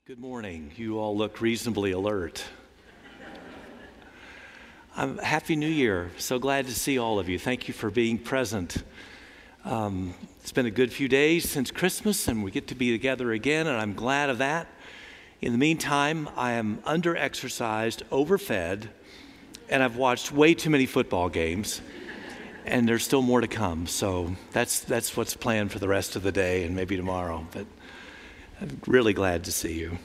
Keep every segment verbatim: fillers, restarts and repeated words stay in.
Good morning. You all look reasonably alert. Um, Happy New Year. So glad to see all of you. Thank you for being present. Um, it's been a good few days since Christmas, and we get to be together again, and I'm glad of that. In the meantime, I am under-exercised, overfed, and I've watched way too many football games, and there's still more to come. So that's that's what's planned for the rest of the day and maybe tomorrow. But I'm really glad to see you.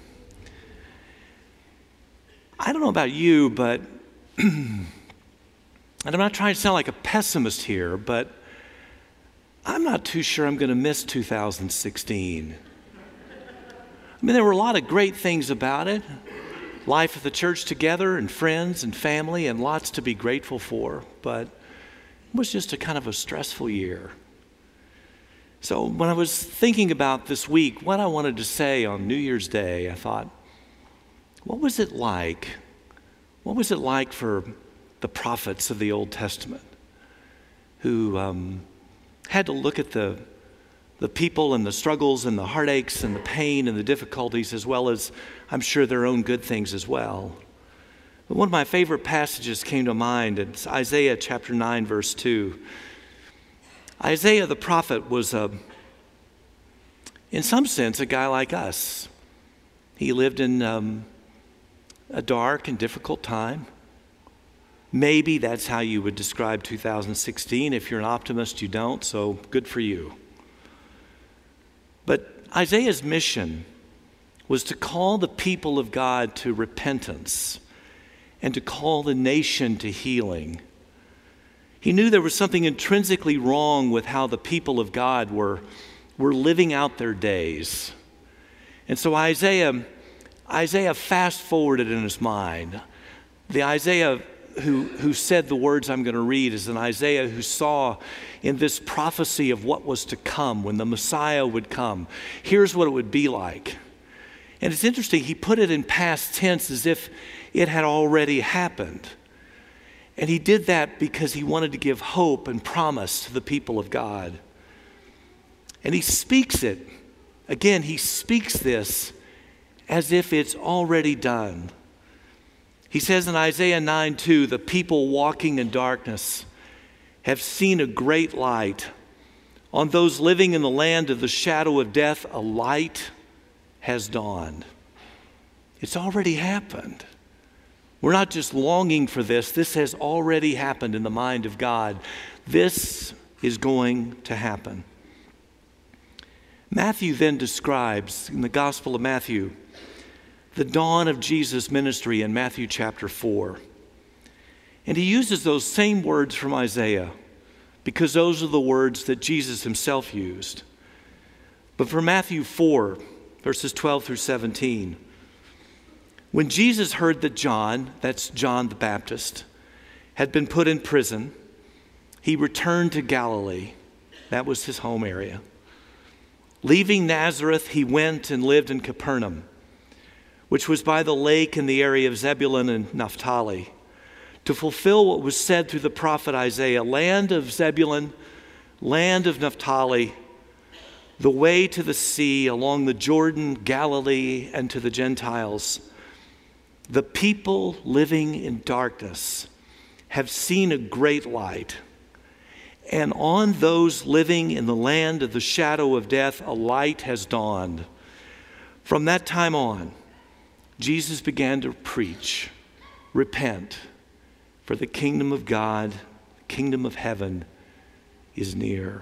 I don't know about you, but, and I'm not trying to sound like a pessimist here, but I'm not too sure I'm going to miss two thousand sixteen. I mean, there were a lot of great things about it. Life of the church together and friends and family and lots to be grateful for, but it was just a kind of a stressful year. So when I was thinking about this week, what I wanted to say on New Year's Day, I thought, what was it like? What was it like for the prophets of the Old Testament who um, had to look at the, the people and the struggles and the heartaches and the pain and the difficulties, as well as, I'm sure, their own good things as well? But one of my favorite passages came to mind. It's Isaiah chapter nine, verse two. Isaiah the prophet was, a, in some sense, a guy like us. He lived in um, a dark and difficult time. Maybe that's how you would describe two thousand sixteen. If you're an optimist, you don't, so good for you. But Isaiah's mission was to call the people of God to repentance and to call the nation to healing. He knew there was something intrinsically wrong with how the people of God were, were living out their days. And so Isaiah, Isaiah fast-forwarded in his mind. The Isaiah who, who said the words I'm going to read is an Isaiah who saw in this prophecy of what was to come, when the Messiah would come. Here's what it would be like. And it's interesting, he put it in past tense as if it had already happened. And he did that because he wanted to give hope and promise to the people of God. And he speaks it. Again, he speaks this as if it's already done. He says in Isaiah nine two, the people walking in darkness have seen a great light. On those living in the land of the shadow of death, a light has dawned. It's already happened. We're not just longing for this. This has already happened in the mind of God. This is going to happen. Matthew then describes, in the Gospel of Matthew, the dawn of Jesus' ministry in Matthew chapter four. And he uses those same words from Isaiah because those are the words that Jesus himself used. But for Matthew four, verses twelve through seventeen, when Jesus heard that John, that's John the Baptist, had been put in prison, he returned to Galilee. That was his home area. Leaving Nazareth, he went and lived in Capernaum, which was by the lake in the area of Zebulun and Naphtali, to fulfill what was said through the prophet Isaiah, land of Zebulun, land of Naphtali, the way to the sea along the Jordan, Galilee, and to the Gentiles. The people living in darkness have seen a great light, and on those living in the land of the shadow of death, a light has dawned. From that time on, Jesus began to preach, repent, for the kingdom of God, the kingdom of heaven is near.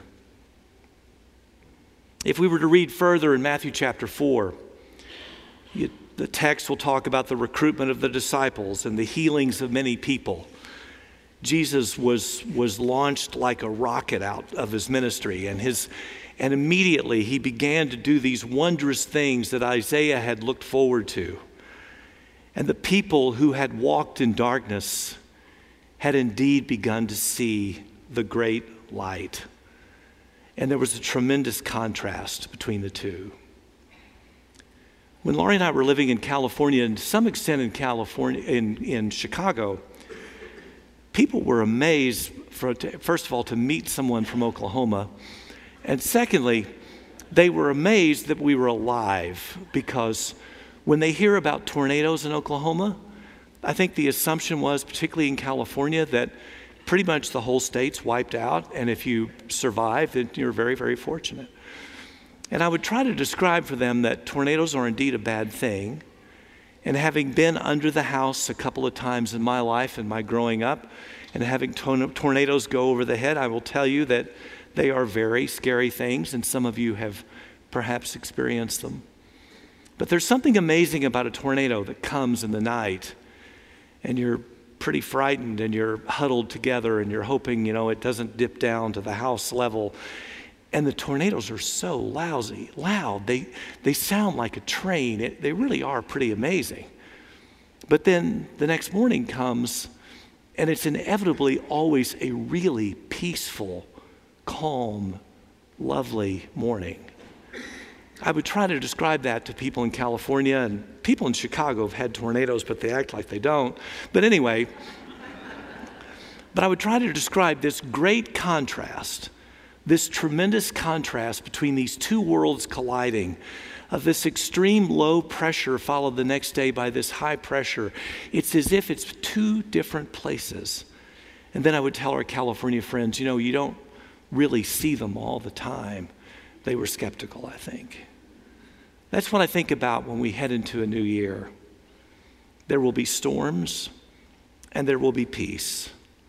If we were to read further in Matthew chapter four, you, the text will talk about the recruitment of the disciples and the healings of many people. Jesus was, was launched like a rocket out of his ministry, and, his, and immediately he began to do these wondrous things that Isaiah had looked forward to. And the people who had walked in darkness had indeed begun to see the great light. And there was a tremendous contrast between the two. When Laurie and I were living in California, and to some extent in California, in, in Chicago, people were amazed, for, first of all, to meet someone from Oklahoma. And secondly, they were amazed that we were alive, because When they hear about tornadoes in Oklahoma, I think the assumption was, particularly in California, that pretty much the whole state's wiped out, and if you survive, then you're very, very fortunate. And I would try to describe for them that tornadoes are indeed a bad thing. And having been under the house a couple of times in my life and my growing up, and having tornadoes go over the head, I will tell you that they are very scary things, and some of you have perhaps experienced them. But there's something amazing about a tornado that comes in the night, and you're pretty frightened, and you're huddled together, and you're hoping, you know, it doesn't dip down to the house level. And the tornadoes are so lousy, loud. They, they sound like a train. It, they really are pretty amazing. But then the next morning comes, and it's inevitably always a really peaceful, calm, lovely morning. I would try to describe that to people in California, and people in Chicago have had tornadoes, but they act like they don't. But anyway, but I would try to describe this great contrast, this tremendous contrast between these two worlds colliding, of this extreme low pressure followed the next day by this high pressure. It's as if it's two different places. And then I would tell our California friends, you know, you don't really see them all the time. They were skeptical, I think. That's what I think about when we head into a new year. There will be storms and there will be peace.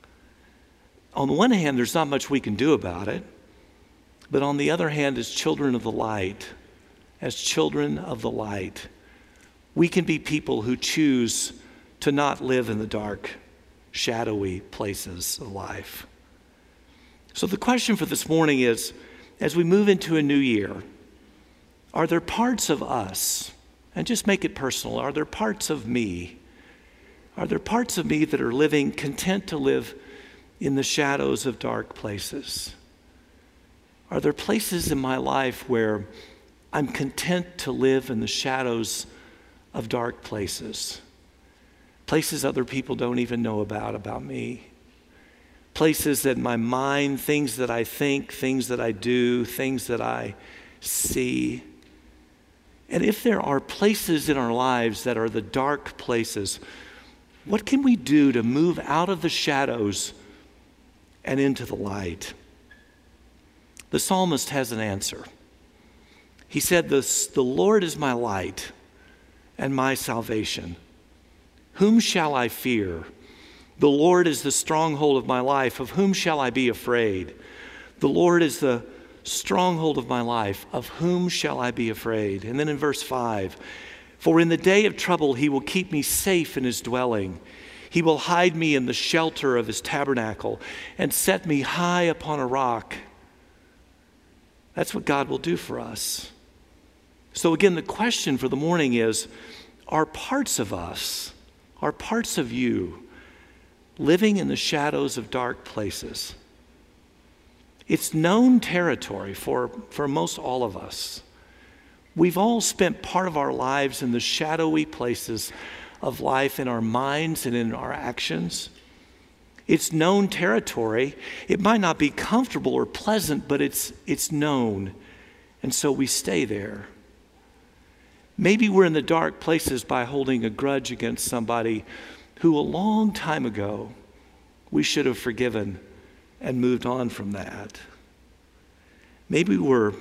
On the one hand, there's not much we can do about it. But on the other hand, as children of the light, as children of the light, we can be people who choose to not live in the dark, shadowy places of life. So the question for this morning is, as we move into a new year, are there parts of us, and just make it personal, are there parts of me, are there parts of me that are living, content to live in the shadows of dark places? Are there places in my life where I'm content to live in the shadows of dark places? Places other people don't even know about, about me. Places that my mind, things that I think, things that I do, things that I see. And if there are places in our lives that are the dark places, what can we do to move out of the shadows and into the light? The psalmist has an answer. He said, the, the Lord is my light and my salvation. Whom shall I fear? The Lord is the stronghold of my life. Of whom shall I be afraid? The Lord is the stronghold of my life. Of whom shall I be afraid? And then in verse five, for in the day of trouble he will keep me safe in his dwelling. He will hide me in the shelter of his tabernacle and set me high upon a rock. That's what God will do for us. So again, the question for the morning is, are parts of us, are parts of you living in the shadows of dark places? It's known territory for, for most all of us. We've all spent part of our lives in the shadowy places of life in our minds and in our actions. It's known territory. It might not be comfortable or pleasant, but it's it's known. And so we stay there. Maybe we're in the dark places by holding a grudge against somebody who a long time ago we should have forgiven and moved on from that. Maybe we're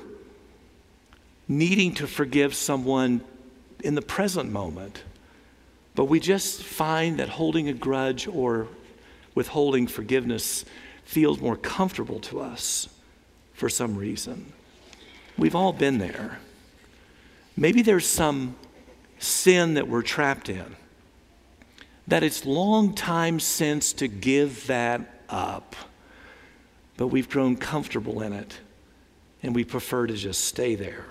needing to forgive someone in the present moment, but we just find that holding a grudge or withholding forgiveness feels more comfortable to us for some reason. We've all been there. Maybe there's some sin that we're trapped in, that it's long time since to give that up, but we've grown comfortable in it and we prefer to just stay there.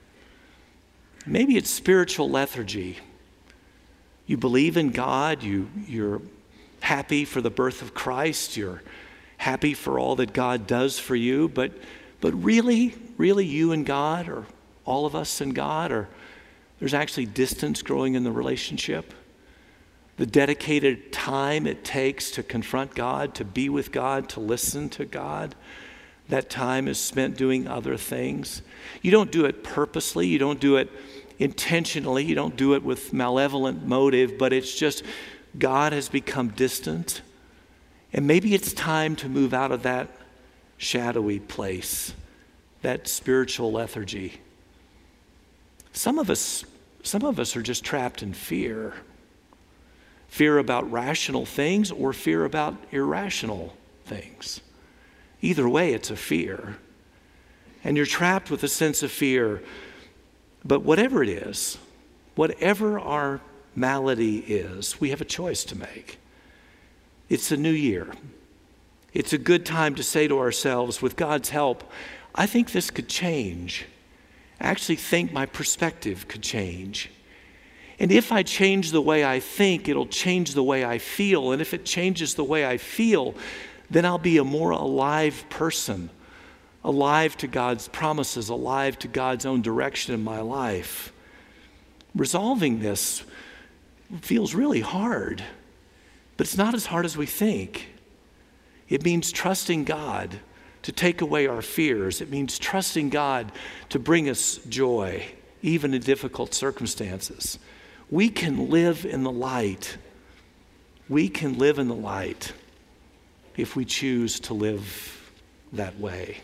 Maybe it's spiritual lethargy. You believe in God, you, you're happy for the birth of Christ, you're happy for all that God does for you, but but really, really you and God, or all of us and God, or there's actually distance growing in the relationship. The dedicated time it takes to confront God, to be with God, to listen to God, that time is spent doing other things. You don't do it purposely, you don't do it intentionally. You don't do it with malevolent motive, but it's just God has become distant. And maybe it's time to move out of that shadowy place, that spiritual lethargy. Some of us, some of us are just trapped in fear. Fear about rational things or fear about irrational things. Either way, it's a fear. And you're trapped with a sense of fear. But whatever it is, whatever our malady is, we have a choice to make. It's a new year. It's a good time to say to ourselves, with God's help, I think this could change. I actually think my perspective could change. And if I change the way I think, it'll change the way I feel. And if it changes the way I feel, then I'll be a more alive person, alive to God's promises, alive to God's own direction in my life. Resolving this feels really hard, but it's not as hard as we think. It means trusting God to take away our fears. It means trusting God to bring us joy, even in difficult circumstances. We can live in the light. We can live in the light if we choose to live that way.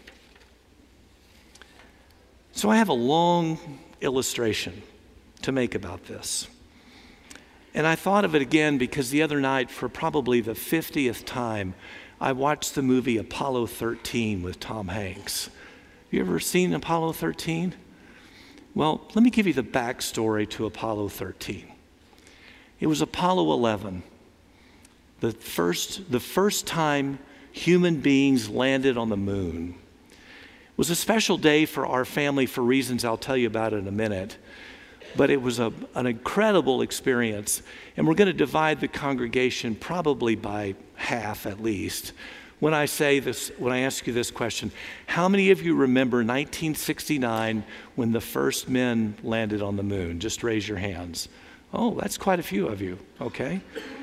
So I have a long illustration to make about this. And I thought of it again because the other night, for probably the fiftieth time, I watched the movie Apollo thirteen with Tom Hanks. You ever seen Apollo thirteen? Well, let me give you the backstory to Apollo thirteen. It was Apollo eleven, the first, the first time human beings landed on the moon. It was a special day for our family for reasons I'll tell you about in a minute. But it was a, an incredible experience. And we're going to divide the congregation probably by half at least. When I say this, when I ask you this question, how many of you remember nineteen sixty-nine when the first men landed on the moon? Just raise your hands. Oh, that's quite a few of you, okay?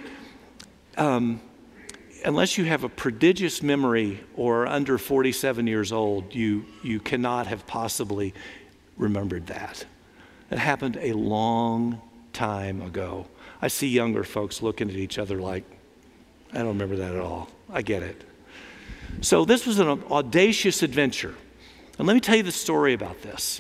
Um, unless you have a prodigious memory or are under forty-seven years old, you, you cannot have possibly remembered that. It happened a long time ago. I see younger folks looking at each other like, I don't remember that at all. I get it. So this was an audacious adventure. And let me tell you the story about this.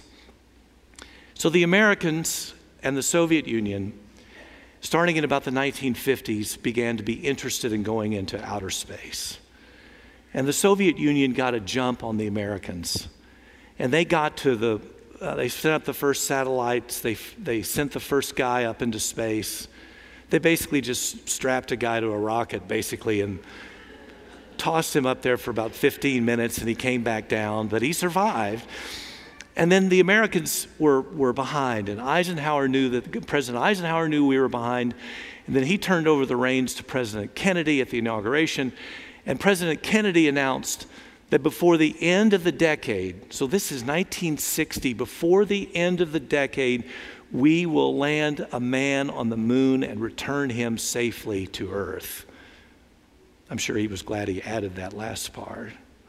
So the Americans and the Soviet Union, starting in about the nineteen fifties, began to be interested in going into outer space. And the Soviet Union got a jump on the Americans. And they got to the Uh, they sent up the first satellites. They, they sent the first guy up into space. They basically just strapped a guy to a rocket, basically, and tossed him up there for about fifteen minutes, and he came back down, but he survived. And then the Americans were, were behind, and Eisenhower knew that, President Eisenhower knew we were behind, and then he turned over the reins to President Kennedy at the inauguration, and President Kennedy announced that before the end of the decade, so this is nineteen sixty, before the end of the decade, we will land a man on the moon and return him safely to Earth. I'm sure he was glad he added that last part.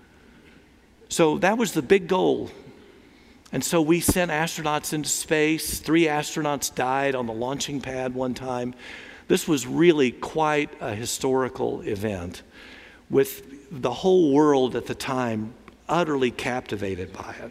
So that was the big goal. And so we sent astronauts into space. Three astronauts died on the launching pad one time. This was really quite a historical event, with the whole world at the time utterly captivated by it.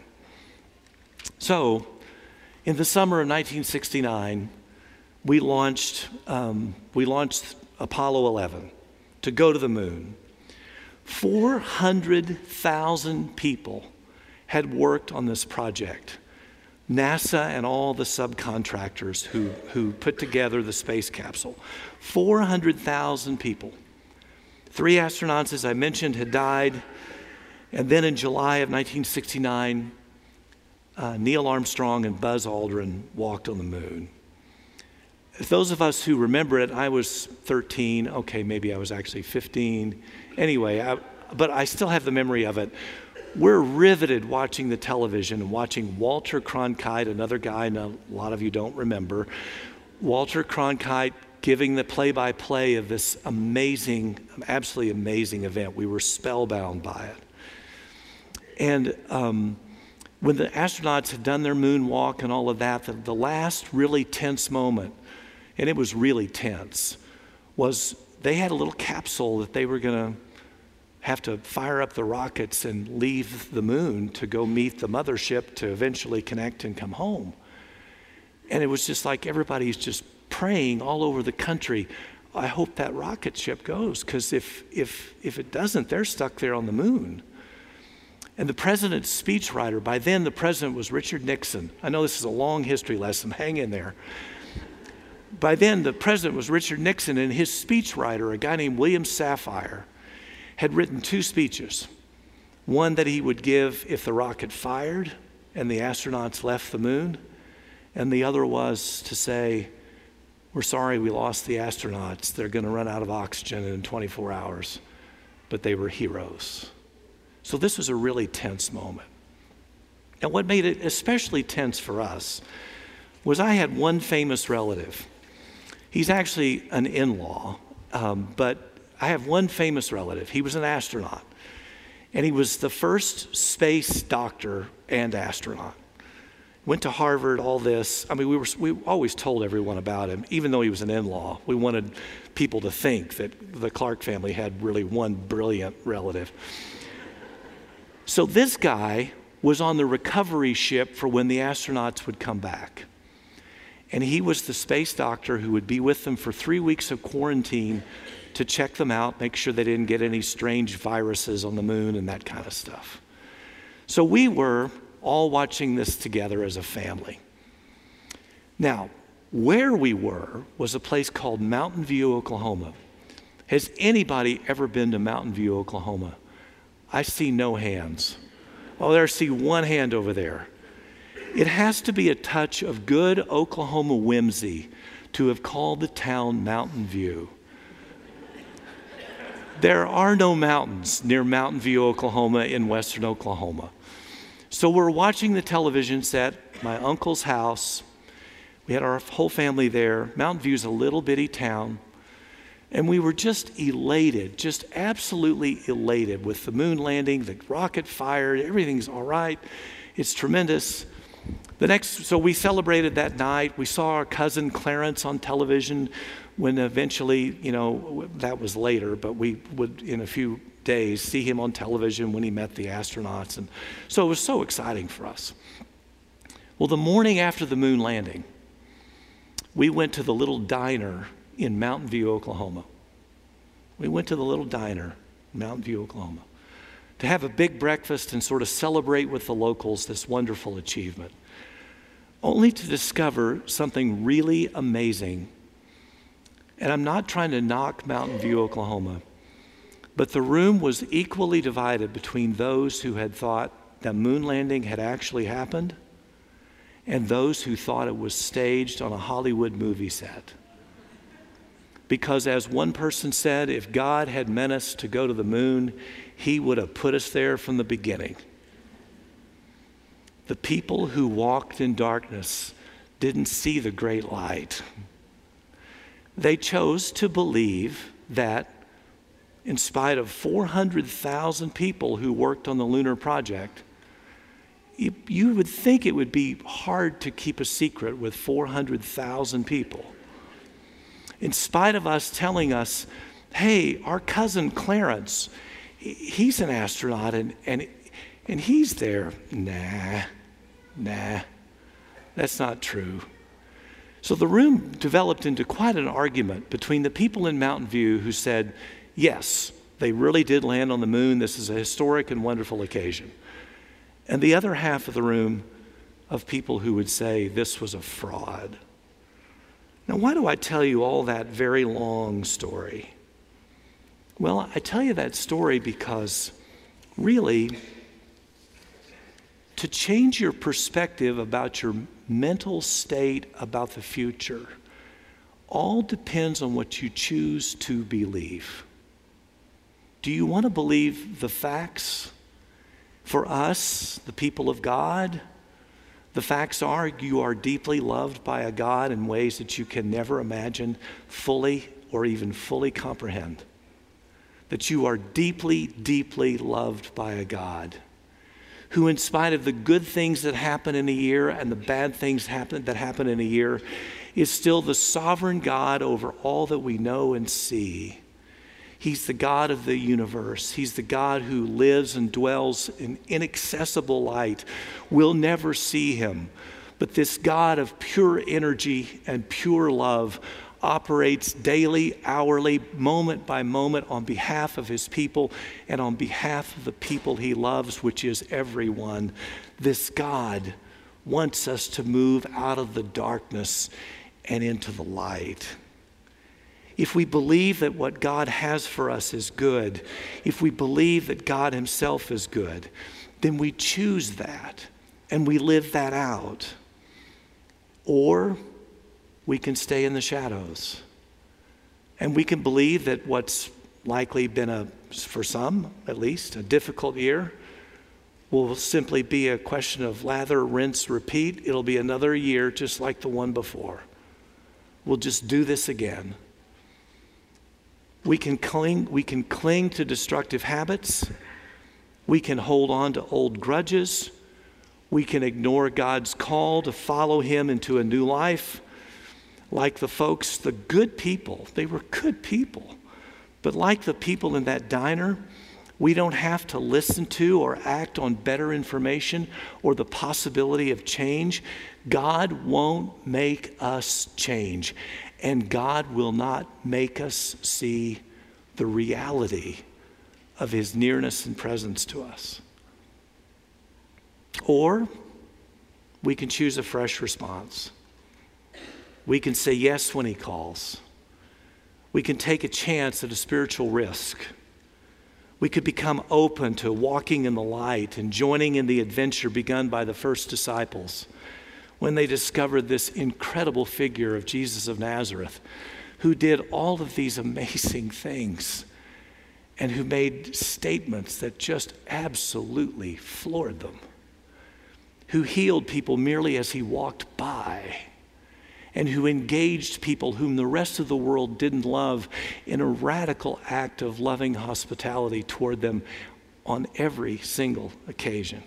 So, in the summer of nineteen sixty-nine, we launched um, we launched Apollo eleven to go to the moon. four hundred thousand people had worked on this project. NASA and all the subcontractors who, who put together the space capsule. four hundred thousand people. Three astronauts, as I mentioned, had died. And then in July of nineteen sixty-nine, uh, Neil Armstrong and Buzz Aldrin walked on the moon. Those of us who remember it, I was thirteen. Okay, maybe I was actually fifteen. Anyway, I, but I still have the memory of it. We're riveted watching the television and watching Walter Cronkite, another guy a lot of you don't remember. Walter Cronkite giving the play-by-play of this amazing, absolutely amazing event. We were spellbound by it. And um, when the astronauts had done their moonwalk and all of that, the, the last really tense moment, and it was really tense, was they had a little capsule that they were going to have to fire up the rockets and leave the moon to go meet the mothership to eventually connect and come home. And it was just like everybody's just praying all over the country, I hope that rocket ship goes, because if, if, if it doesn't, they're stuck there on the moon. And the president's speechwriter, by then the president was Richard Nixon. I know this is a long history lesson, hang in there. By then the president was Richard Nixon, and his speechwriter, a guy named William Safire, had written two speeches. One that he would give if the rocket fired and the astronauts left the moon, and the other was to say, we're sorry we lost the astronauts. They're going to run out of oxygen in twenty-four hours, but they were heroes. So this was a really tense moment. And what made it especially tense for us was I had one famous relative. He's actually an in-law, um, but I have one famous relative. He was an astronaut, and he was the first space doctor and astronaut. Went to Harvard, all this. I mean, we were we always told everyone about him, even though he was an in-law. We wanted people to think that the Clark family had really one brilliant relative. So this guy was on the recovery ship for when the astronauts would come back. And he was the space doctor who would be with them for three weeks of quarantine to check them out, make sure they didn't get any strange viruses on the moon and that kind of stuff. So we were all watching this together as a family. Now, where we were was a place called Mountain View, Oklahoma. Has anybody ever been to Mountain View, Oklahoma? I see no hands. Oh, there, I see one hand over there. It has to be a touch of good Oklahoma whimsy to have called the town Mountain View. There are no mountains near Mountain View, Oklahoma in western Oklahoma. So we're watching the television set, my uncle's house. We had our whole family there. Mountain View's a little bitty town. And we were just elated, just absolutely elated with the moon landing, the rocket fired, everything's all right. It's tremendous. The next, so we celebrated that night. We saw our cousin Clarence on television when eventually, you know, that was later, but we would, in a few days, see him on television when he met the astronauts. And so it was so exciting for us. Well, the morning after the moon landing, we went to the little diner in Mountain View, Oklahoma. We went to the little diner in Mountain View, Oklahoma, to have a big breakfast and sort of celebrate with the locals this wonderful achievement, only to discover something really amazing. And I'm not trying to knock Mountain View, Oklahoma, but the room was equally divided between those who had thought that moon landing had actually happened and those who thought it was staged on a Hollywood movie set. Because as one person said, if God had meant us to go to the moon, he would have put us there from the beginning. The people who walked in darkness didn't see the great light. They chose to believe that in spite of four hundred thousand people who worked on the lunar project, you, you would think it would be hard to keep a secret with four hundred thousand people. In spite of us telling us, hey, our cousin Clarence, he's an astronaut and, and, and he's there. Nah, nah, that's not true. So the room developed into quite an argument between the people in Mountain View who said, yes, they really did land on the moon. This is a historic and wonderful occasion. And the other half of the room of people who would say this was a fraud. Now, why do I tell you all that very long story? Well, I tell you that story because really, to change your perspective about your mental state about the future all depends on what you choose to believe. Do you want to believe the facts? For us, the people of God, the facts are you are deeply loved by a God in ways that you can never imagine fully or even fully comprehend. That you are deeply, deeply loved by a God who in spite of the good things that happen in a year and the bad things happen, that happen in a year, is still the sovereign God over all that we know and see. He's the God of the universe. He's the God who lives and dwells in inaccessible light. We'll never see him. But this God of pure energy and pure love operates daily, hourly, moment by moment on behalf of his people and on behalf of the people he loves, which is everyone. This God wants us to move out of the darkness and into the light. If we believe that what God has for us is good, if we believe that God himself is good, then we choose that and we live that out. Or we can stay in the shadows and we can believe that what's likely been a, for some at least, a difficult year will simply be a question of lather, rinse, repeat. It'll be another year just like the one before. We'll just do this again. We can cling, we can cling to destructive habits. We can hold on to old grudges. We can ignore God's call to follow him into a new life. Like the folks, the good people, they were good people. But like the people in that diner, we don't have to listen to or act on better information or the possibility of change. God won't make us change, and God will not make us see the reality of his nearness and presence to us. Or we can choose a fresh response. We can say yes when he calls. We can take a chance at a spiritual risk. We could become open to walking in the light and joining in the adventure begun by the first disciples when they discovered this incredible figure of Jesus of Nazareth, who did all of these amazing things and who made statements that just absolutely floored them, who healed people merely as he walked by, and who engaged people whom the rest of the world didn't love in a radical act of loving hospitality toward them on every single occasion.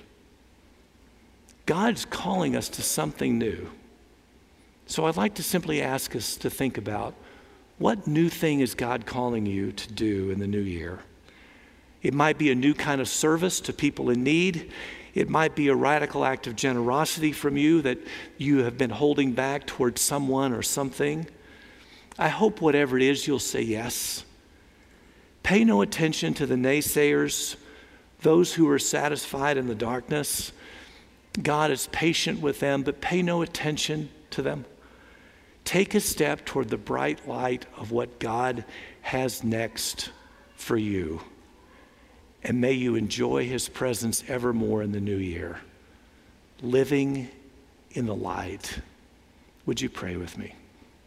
God's calling us to something new. So I'd like to simply ask us to think about, what new thing is God calling you to do in the new year? It might be a new kind of service to people in need. It might be a radical act of generosity from you that you have been holding back towards someone or something. I hope whatever it is, you'll say yes. Pay no attention to the naysayers, those who are satisfied in the darkness. God is patient with them, but pay no attention to them. Take a step toward the bright light of what God has next for you. And may you enjoy his presence evermore in the new year, living in the light. Would you pray with me?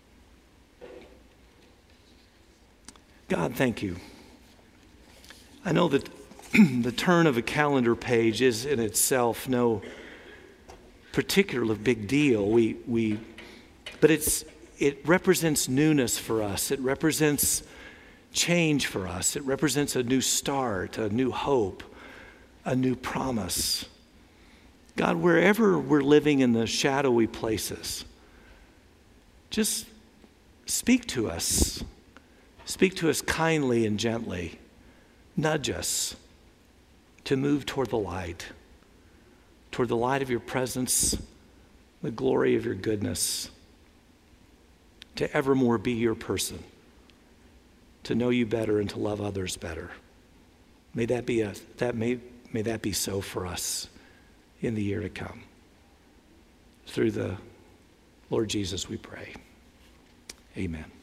God, thank you. I know that the turn of a calendar page is in itself no particular big deal. We, we, but it's, it represents newness for us. It represents change for us. It represents a new start, a new hope, a new promise. God, wherever we're living in the shadowy places, just speak to us. Speak to us kindly and gently. Nudge us to move toward the light, toward the light of your presence, the glory of your goodness, to evermore be your person, to know you better and to love others better. May that be a that may may that be so for us in the year to come. Through the Lord Jesus we pray. Amen.